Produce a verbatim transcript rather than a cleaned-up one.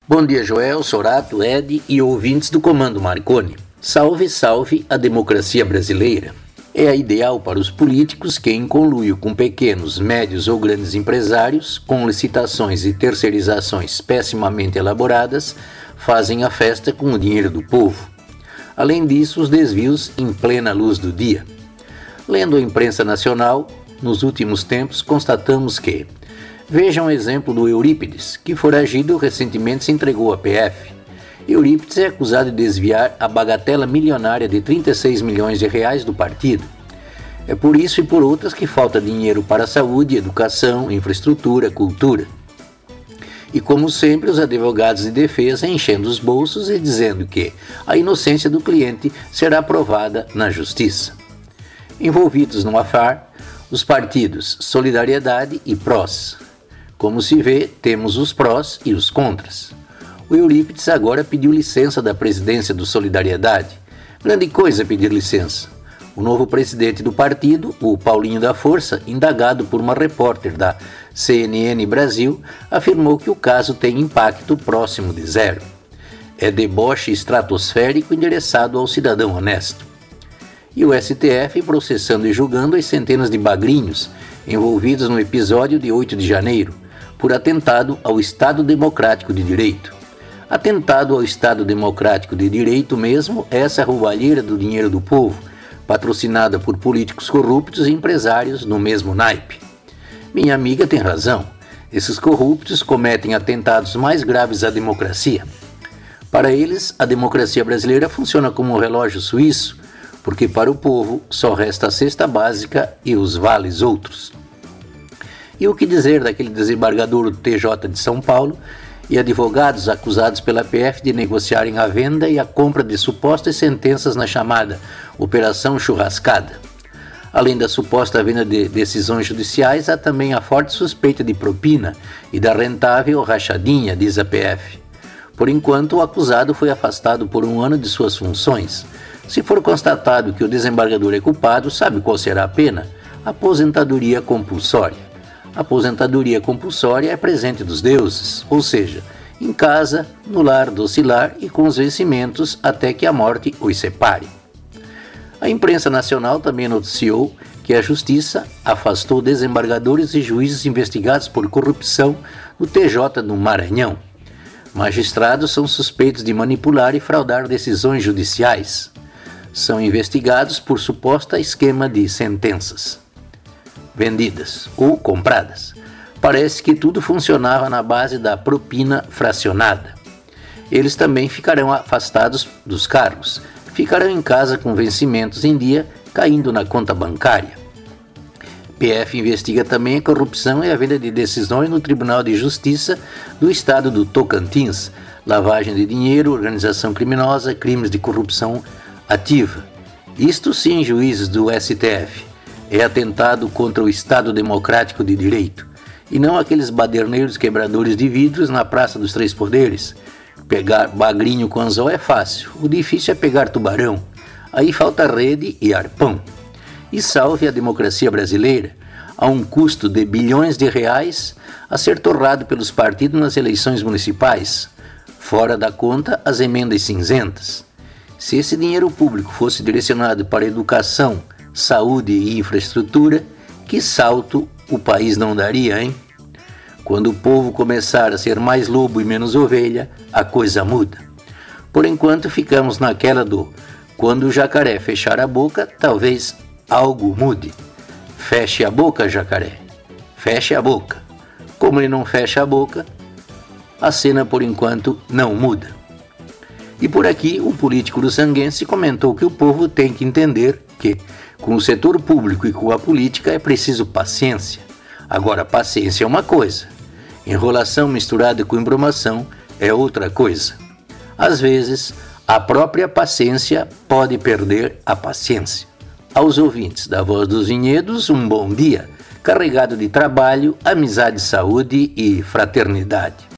Bom dia, Joel, Sorato, Ed e ouvintes do Comando Marconi. Salve, salve a democracia brasileira. É a ideal para os políticos que, em conluio com pequenos, médios ou grandes empresários, com licitações e terceirizações pessimamente elaboradas, fazem a festa com o dinheiro do povo. Além disso, os desvios em plena luz do dia. Lendo a imprensa nacional, nos últimos tempos, constatamos que vejam o exemplo do Eurípides, que foragido recentemente se entregou à P F. Eurípides é acusado de desviar a bagatela milionária de trinta e seis milhões de reais do partido. É por isso e por outras que falta dinheiro para saúde, educação, infraestrutura, cultura. E como sempre, os advogados de defesa enchendo os bolsos e dizendo que a inocência do cliente será provada na justiça. Envolvidos no afar, os partidos Solidariedade e P R O S. Como se vê, temos os prós e os contras. O Eurípides agora pediu licença da presidência do Solidariedade. Grande coisa pedir licença. O novo presidente do partido, o Paulinho da Força, indagado por uma repórter da C N N Brasil, afirmou que o caso tem impacto próximo de zero. É deboche estratosférico endereçado ao cidadão honesto. E o S T F processando e julgando as centenas de bagrinhos envolvidos no episódio de oito de janeiro, por atentado ao Estado Democrático de Direito. Atentado ao Estado Democrático de Direito mesmo é essa roubalheira do dinheiro do povo, patrocinada por políticos corruptos e empresários no mesmo naipe. Minha amiga tem razão. Esses corruptos cometem atentados mais graves à democracia. Para eles, a democracia brasileira funciona como um relógio suíço, porque para o povo só resta a cesta básica e os vales outros. E o que dizer daquele desembargador do T J de São Paulo e advogados acusados pela P F de negociarem a venda e a compra de supostas sentenças na chamada Operação Churrascada? Além da suposta venda de decisões judiciais, há também a forte suspeita de propina e da rentável rachadinha, diz a P F. Por enquanto, o acusado foi afastado por um ano de suas funções. Se for constatado que o desembargador é culpado, sabe qual será a pena? Aposentadoria compulsória. A aposentadoria compulsória é presente dos deuses, ou seja, em casa, no lar docilar e com os vencimentos até que a morte os separe. A imprensa nacional também noticiou que a Justiça afastou desembargadores e juízes investigados por corrupção no T J do Maranhão. Magistrados são suspeitos de manipular e fraudar decisões judiciais. São investigados por suposta esquema de sentenças vendidas ou compradas. Parece que tudo funcionava na base da propina fracionada. Eles também ficarão afastados dos cargos, ficarão em casa com vencimentos em dia, caindo na conta bancária. P F investiga também a corrupção e a venda de decisões no Tribunal de Justiça do Estado do Tocantins, lavagem de dinheiro, organização criminosa, crimes de corrupção ativa. Isto sim, juízes do S T F. É atentado contra o Estado Democrático de Direito, e não aqueles baderneiros quebradores de vidros na Praça dos Três Poderes. Pegar bagrinho com anzol é fácil, o difícil é pegar tubarão. Aí falta rede e arpão. E salve a democracia brasileira, a um custo de bilhões de reais a ser torrado pelos partidos nas eleições municipais, fora da conta as emendas cinzentas. Se esse dinheiro público fosse direcionado para educação, saúde e infraestrutura, que salto o país não daria, hein? Quando o povo começar a ser mais lobo e menos ovelha, a coisa muda. Por enquanto ficamos naquela do quando o jacaré fechar a boca, talvez algo mude. Feche a boca, jacaré. Feche a boca. Como ele não fecha a boca, a cena por enquanto não muda. E por aqui, o político uruçanguense comentou que o povo tem que entender que, com o setor público e com a política, é preciso paciência. Agora, paciência é uma coisa, enrolação misturada com embromação é outra coisa. Às vezes, a própria paciência pode perder a paciência. Aos ouvintes da Voz dos Vinhedos, um bom dia, carregado de trabalho, amizade, saúde e fraternidade.